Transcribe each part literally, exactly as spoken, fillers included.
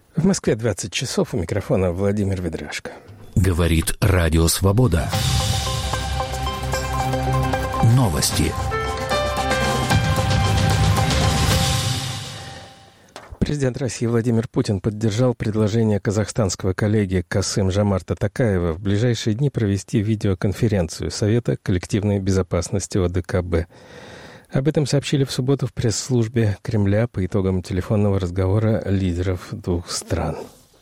В Москве двадцать часов, у микрофона Владимир Ведряшко. Говорит Радио Свобода. Новости. Президент России Владимир Путин поддержал предложение казахстанского коллеги Касым-Жомарта Токаева в ближайшие дни провести видеоконференцию Совета коллективной безопасности О Д К Б. Об этом сообщили в субботу в пресс-службе Кремля по итогам телефонного разговора лидеров двух стран.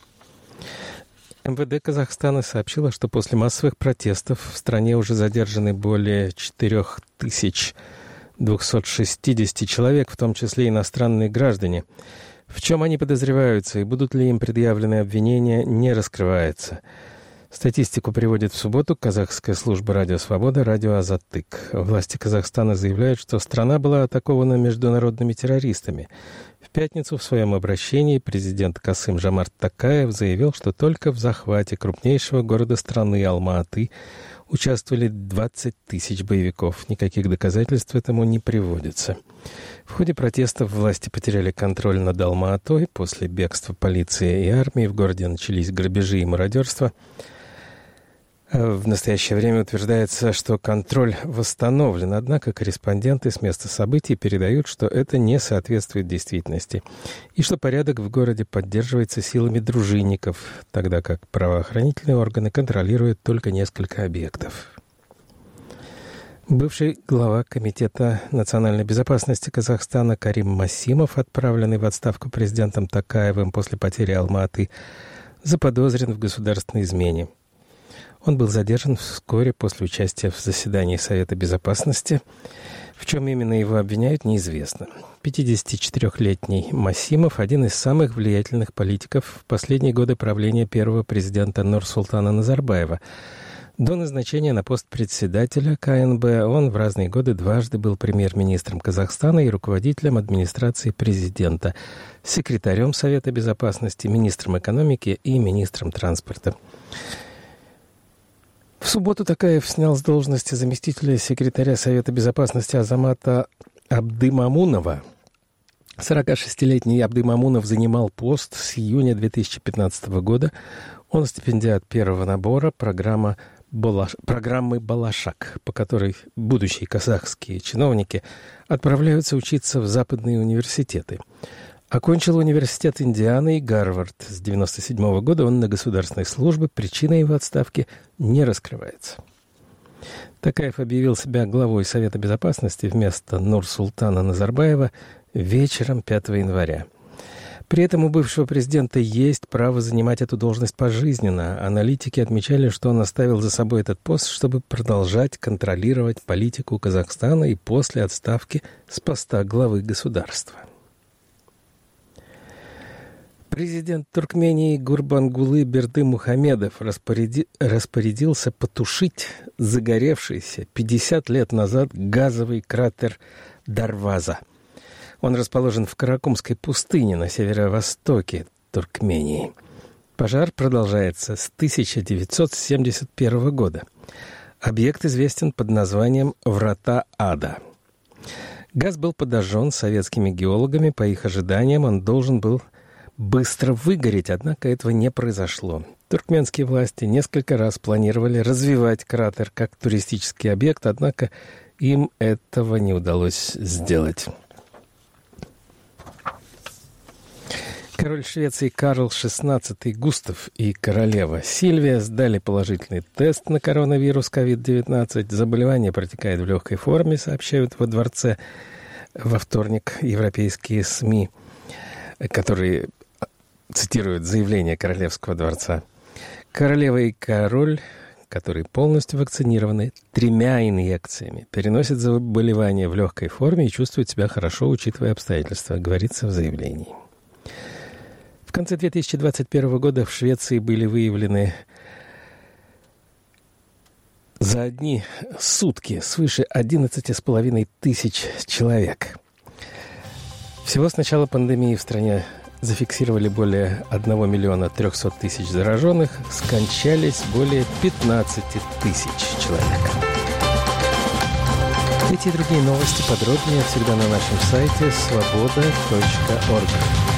Эм Вэ Дэ Казахстана сообщило, что после массовых протестов в стране уже задержаны более четыре тысячи двести шестьдесят человек, в том числе иностранные граждане. В чем они подозреваются и будут ли им предъявлены обвинения, не раскрывается. Статистику приводит в субботу казахская служба «Радио Свобода» «Радио Азаттык». Власти Казахстана заявляют, что страна была атакована международными террористами. В пятницу в своем обращении президент Касым-Жомарт Токаев заявил, что только в захвате крупнейшего города страны Алма-Аты участвовали двадцать тысяч боевиков. Никаких доказательств этому не приводится. В ходе протестов власти потеряли контроль над Алма-Атой. После бегства полиции и армии в городе начались грабежи и мародерство. В настоящее время утверждается, что контроль восстановлен, однако корреспонденты с места событий передают, что это не соответствует действительности, и что порядок в городе поддерживается силами дружинников, тогда как правоохранительные органы контролируют только несколько объектов. Бывший глава Комитета национальной безопасности Казахстана Карим Масимов, отправленный в отставку президентом Токаевым после потери Алма-Аты, заподозрен в государственной измене. Он был задержан вскоре после участия в заседании Совета Безопасности. В чем именно его обвиняют, неизвестно. пятидесятичетырёхлетний Масимов – один из самых влиятельных политиков в последние годы правления первого президента Нурсултана Назарбаева. До назначения на пост председателя Ка Эн Бэ он в разные годы дважды был премьер-министром Казахстана и руководителем администрации президента, секретарем Совета Безопасности, министром экономики и министром транспорта. В субботу Токаев снял с должности заместителя секретаря Совета Безопасности Азамата Абдымамунова. сорокашестилетний Абдымамунов занимал пост с июня две тысячи пятнадцатого года. Он стипендиат первого набора программа Балаш... программы «Балашак», по которой будущие казахские чиновники отправляются учиться в западные университеты. Окончил университет Индианы и Гарвард. С девяносто седьмого года он на государственной службе. Причина его отставки не раскрывается. Токаев объявил себя главой Совета Безопасности вместо Нурсултана Назарбаева вечером пятого января. При этом у бывшего президента есть право занимать эту должность пожизненно. Аналитики отмечали, что он оставил за собой этот пост, чтобы продолжать контролировать политику Казахстана и после отставки с поста главы государства. Президент Туркмении Гурбангулы Бердымухамедов распоряди... распорядился потушить загоревшийся пятьдесят лет назад газовый кратер Дарваза. Он расположен в Каракумской пустыне на северо-востоке Туркмении. Пожар продолжается с тысяча девятьсот семьдесят первого года. Объект известен под названием «Врата ада». Газ был подожжен советскими геологами. По их ожиданиям, он должен был быстро выгореть, однако этого не произошло. Туркменские власти несколько раз планировали развивать кратер как туристический объект, однако им этого не удалось сделать. Король Швеции Карл шестнадцатый Густав и королева Сильвия сдали положительный тест на коронавирус ковид девятнадцать. Заболевание протекает в легкой форме, сообщают во дворце во вторник европейские СМИ, которые цитируют заявление Королевского дворца. Королева и король, которые полностью вакцинированы тремя инъекциями, переносят заболевание в легкой форме и чувствуют себя хорошо, учитывая обстоятельства, говорится в заявлении. В конце две тысячи двадцать первого года в Швеции были выявлены за одни сутки свыше одиннадцати с половиной тысяч человек. Всего с начала пандемии в стране зафиксировали более одного миллиона трехсот тысяч зараженных, скончались более пятнадцати тысяч человек. Эти и другие новости подробнее всегда на нашем сайте свобода точка орг.